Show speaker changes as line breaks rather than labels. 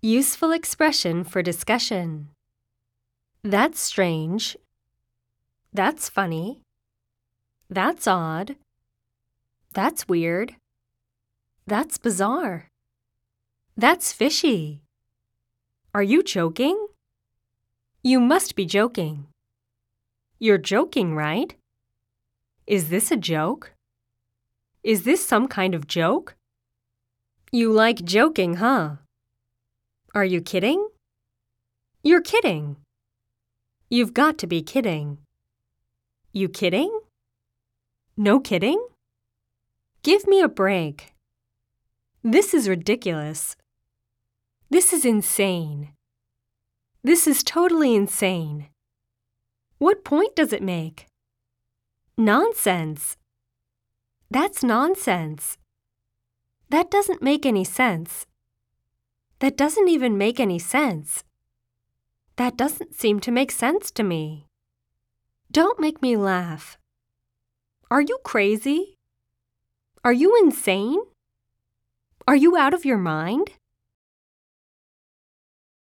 Useful expression for discussion. That's strange. That's funny. That's odd. That's weird. That's bizarre. That's fishy. Are you joking? You must be joking. You're joking, right? Is this a joke? Is this some kind of joke? You like joking, huh? Are you kidding? You're kidding. You've got to be kidding. You kidding? No kidding? Give me a break. This is ridiculous. This is insane. This is totally insane. What point does it make? Nonsense. That's nonsense. That doesn't make any sense. That doesn't even make any sense. That doesn't seem to make sense to me. Don't make me laugh. Are you crazy? Are you insane? Are you out of your mind?